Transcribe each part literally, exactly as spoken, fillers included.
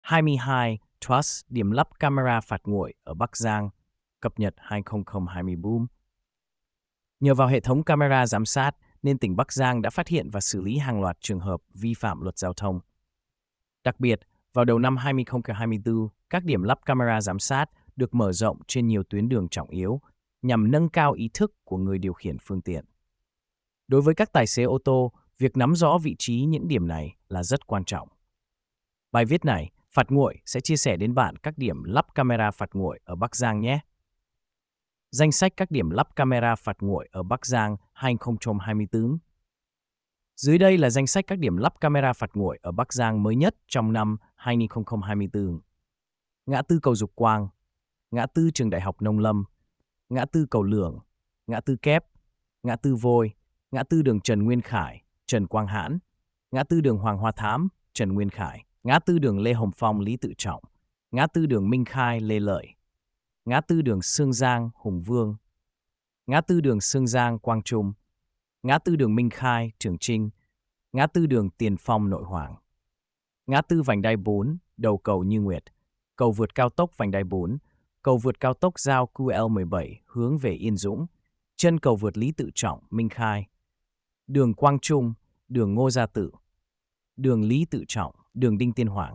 hai mươi hai Trust điểm lắp camera phạt nguội ở Bắc Giang, cập nhật hai không không hai Boom. Nhờ vào hệ thống camera giám sát nên tỉnh Bắc Giang đã phát hiện và xử lý hàng loạt trường hợp vi phạm luật giao thông. Đặc biệt, vào đầu năm hai không hai tư, các điểm lắp camera giám sát được mở rộng trên nhiều tuyến đường trọng yếu nhằm nâng cao ý thức của người điều khiển phương tiện. Đối với các tài xế ô tô, việc nắm rõ vị trí những điểm này là rất quan trọng. Bài viết này, Phạt nguội, sẽ chia sẻ đến bạn các điểm lắp camera phạt nguội ở Bắc Giang nhé. Danh sách các điểm lắp camera phạt nguội ở Bắc Giang hai không hai tư. Dưới đây là danh sách các điểm lắp camera phạt nguội ở Bắc Giang mới nhất trong năm hai không không hai tư. Ngã tư cầu Dục Quang, ngã tư trường Đại học Nông Lâm, ngã tư cầu Lường, ngã tư Kép, ngã tư Vôi, ngã tư đường Trần Nguyên Khải, Trần Quang Hãn, ngã tư đường Hoàng Hoa Thám, Trần Nguyên Khải, ngã tư đường Lê Hồng Phong, Lý Tự Trọng, ngã tư đường Minh Khai, Lê Lợi, ngã tư đường Sương Giang, Hùng Vương, ngã tư đường Sương Giang, Quang Trung, ngã tư đường Minh Khai, Trường Trinh, ngã tư đường Tiền Phong, Nội Hoàng, ngã tư vành đai bốn, đầu cầu Như Nguyệt, cầu vượt cao tốc vành đai bốn, cầu vượt cao tốc giao Q L mười bảy hướng về Yên Dũng, chân cầu vượt Lý Tự Trọng, Minh Khai, đường Quang Trung, đường Ngô Gia Tự, đường Lý Tự Trọng, đường Đinh Tiên Hoàng.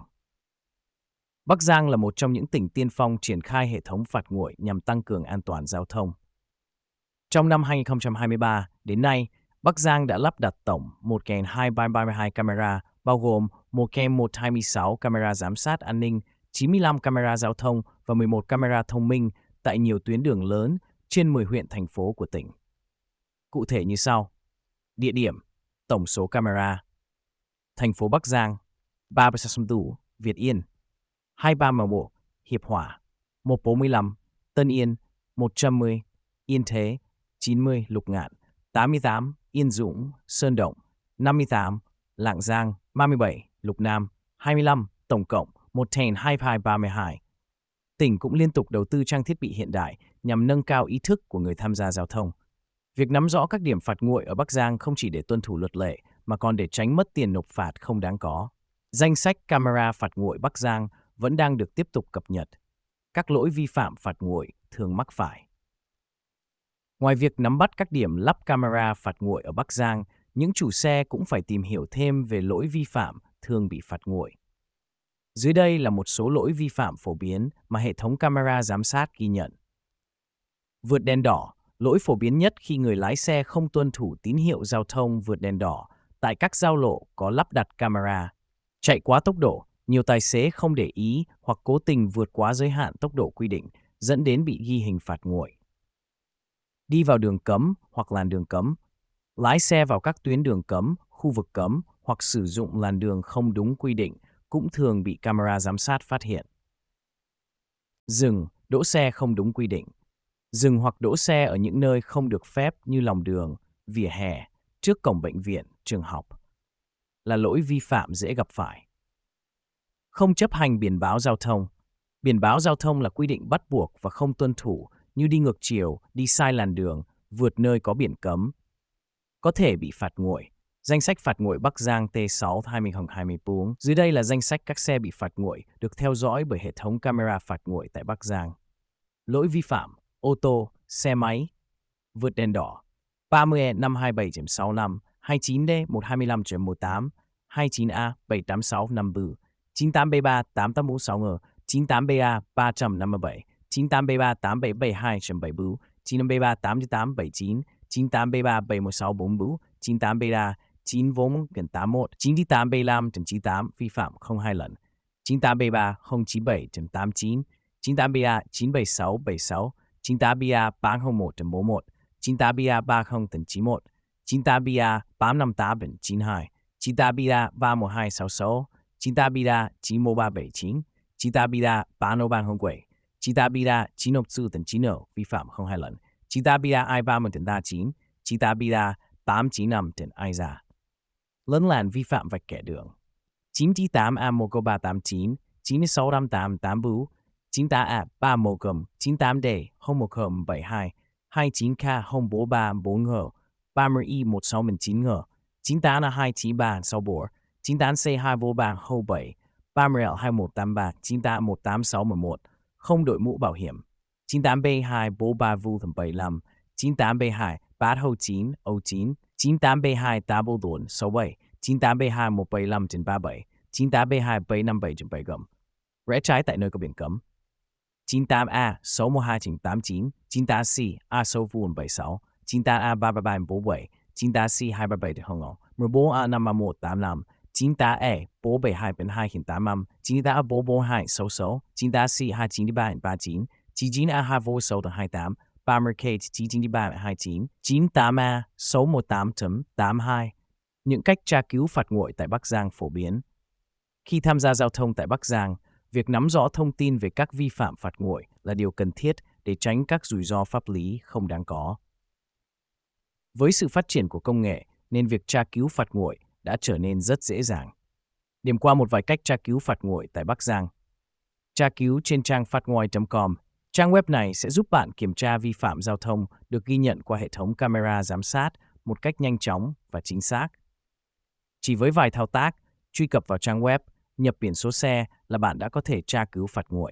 Bắc Giang là một trong những tỉnh tiên phong triển khai hệ thống phạt nguội nhằm tăng cường an toàn giao thông. Trong năm hai không hai ba đến nay, Bắc Giang đã lắp đặt tổng một nghìn hai trăm ba mươi hai camera, bao gồm một nghìn một trăm hai mươi sáu camera giám sát an ninh, chín mươi lăm camera giao thông và mười một camera thông minh tại nhiều tuyến đường lớn trên mười huyện thành phố của tỉnh. Cụ thể như sau. Địa điểm, tổng số camera. Thành phố Bắc Giang, ba mươi sáu Tủ, Việt Yên, hai mươi ba M một, Hiệp Hỏa, một trăm bốn mươi lăm, Tân Yên, một trăm mười, Yên Thế, chín mươi, Lục Ngạn, tám mươi tám, Yên Dũng, Sơn Động, năm mươi tám, Lạng Giang, ba mươi bảy, Lục Nam, hai mươi lăm, tổng cộng một nghìn hai trăm ba mươi hai. Tỉnh cũng liên tục đầu tư trang thiết bị hiện đại nhằm nâng cao ý thức của người tham gia giao thông. Việc nắm rõ các điểm phạt nguội ở Bắc Giang không chỉ để tuân thủ luật lệ mà còn để tránh mất tiền nộp phạt không đáng có. Danh sách camera phạt nguội Bắc Giang vẫn đang được tiếp tục cập nhật. Các lỗi vi phạm phạt nguội thường mắc phải. Ngoài việc nắm bắt các điểm lắp camera phạt nguội ở Bắc Giang, những chủ xe cũng phải tìm hiểu thêm về lỗi vi phạm thường bị phạt nguội. Dưới đây là một số lỗi vi phạm phổ biến mà hệ thống camera giám sát ghi nhận. Vượt đèn đỏ, lỗi phổ biến nhất khi người lái xe không tuân thủ tín hiệu giao thông vượt đèn đỏ tại các giao lộ có lắp đặt camera. Chạy quá tốc độ, nhiều tài xế không để ý hoặc cố tình vượt quá giới hạn tốc độ quy định, dẫn đến bị ghi hình phạt nguội. Đi vào đường cấm hoặc làn đường cấm, lái xe vào các tuyến đường cấm, khu vực cấm hoặc sử dụng làn đường không đúng quy định cũng thường bị camera giám sát phát hiện. Dừng, đỗ xe không đúng quy định. Dừng hoặc đỗ xe ở những nơi không được phép như lòng đường, vỉa hè, trước cổng bệnh viện, trường học là lỗi vi phạm dễ gặp phải. Không chấp hành biển báo giao thông. Biển báo giao thông là quy định bắt buộc và không tuân thủ như đi ngược chiều, đi sai làn đường, vượt nơi có biển cấm. Có thể bị phạt nguội. Danh sách phạt nguội Bắc Giang T sáu hai không hai bốn. Dưới đây là danh sách các xe bị phạt nguội được theo dõi bởi hệ thống camera phạt nguội tại Bắc Giang. Lỗi vi phạm: ô tô, xe máy, vượt đèn đỏ, ba mươi E năm hai bảy sáu năm, hai mươi chín D một trăm hai mươi lăm một tám, hai mươi chín A bảy tám sáu năm bư, chín tám B ba tám tám bốn sáu G, chín tám B A ba năm bảy, chín tám B ba tám bảy bảy hai bảy bưu, chín năm B ba tám tám bảy chín, chín tám B ba bảy một sáu bốn bưu, chín tám B ba chín bốn tám một, chín tám B năm chín tám vi phạm không hai lần, chín tám B ba không chín bảy tám chín, chín tám B A chín bảy sáu bảy sáu, chín tám B A ba không một bốn một, chín tám B A ba không chín một, chín tám B A ba năm tám chín hai, chín tám B A ba một hai sáu sáu, chín tám B A chín một ba bảy chín, chín tám B A ba không ba không bảy, chín tám B A chín một bốn chín không vi phạm không hai lần, chín tám B A hai ba một ba chín, chín tám B A tám chín năm hai ra. Lấn làn vi phạm vạch kẻ đường. chín tám A một ba tám chín, chín sáu năm tám tám bưu, chín tám A ba một chín tám D không một không bảy hai, hai chín K không bốn ba bốn G, ba mươi I một sáu chín G, chín tám A hai chín ba sáu bốn, chín tám C hai bốn ba không bảy, ba M L hai một tám ba chín tám một tám sáu một một, không đội mũ bảo hiểm. chín tám B hai bốn ba vu thầm bảy lăm, chín tám B hai ba hậu chín ô chín, chín tám B hai tám bốn đồn sáu bảy, chín tám B hai một bảy lăm trên ba bảy, chín tám B hai bảy năm bảy trên bảy gầm. Rẽ trái tại nơi có biển cấm. chín tám A sáu một hai trên tám chín, chín tám C A sáu vu bảy sáu, chín tám A ba ba ba bốn bảy, chín tám C hai ba bảy trên hông ngõ, mười bốn A năm một tám năm, chín tám E bốn bảy hai bên hai tám năm, chín tám A bốn bốn hai sáu sáu, chín tám C hai chín ba ba chín, chín chín A hai vô sáu hai tám, ba M K chín chín ba hai chín, chín tám A sáu một tám tám hai. Những cách tra cứu phạt nguội tại Bắc Giang phổ biến. Khi tham gia giao thông tại Bắc Giang, việc nắm rõ thông tin về các vi phạm phạt nguội là điều cần thiết để tránh các rủi ro pháp lý không đáng có. Với sự phát triển của công nghệ, nên việc tra cứu phạt nguội đã trở nên rất dễ dàng. Điểm qua một vài cách tra cứu phạt nguội tại Bắc Giang. Tra cứu trên trang phạt nguội chấm com. Trang web này sẽ giúp bạn kiểm tra vi phạm giao thông được ghi nhận qua hệ thống camera giám sát một cách nhanh chóng và chính xác. Chỉ với vài thao tác, truy cập vào trang web, nhập biển số xe là bạn đã có thể tra cứu phạt nguội.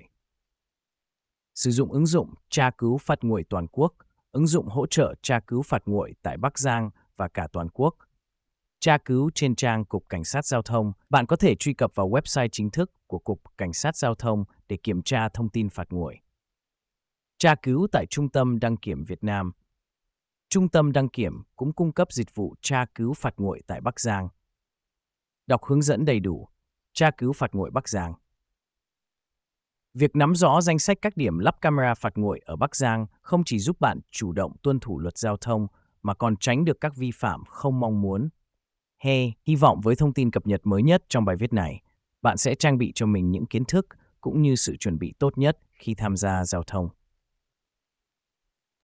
Sử dụng ứng dụng tra cứu phạt nguội toàn quốc, ứng dụng hỗ trợ tra cứu phạt nguội tại Bắc Giang và cả toàn quốc. Tra cứu trên trang Cục Cảnh sát Giao thông, bạn có thể truy cập vào website chính thức của Cục Cảnh sát Giao thông để kiểm tra thông tin phạt nguội. Tra cứu tại Trung tâm Đăng kiểm Việt Nam. Trung tâm Đăng kiểm cũng cung cấp dịch vụ tra cứu phạt nguội tại Bắc Giang. Đọc hướng dẫn đầy đủ. Tra cứu phạt nguội Bắc Giang. Việc nắm rõ danh sách các điểm lắp camera phạt nguội ở Bắc Giang không chỉ giúp bạn chủ động tuân thủ luật giao thông mà còn tránh được các vi phạm không mong muốn. Hey, hy vọng với thông tin cập nhật mới nhất trong bài viết này, bạn sẽ trang bị cho mình những kiến thức cũng như sự chuẩn bị tốt nhất khi tham gia giao thông.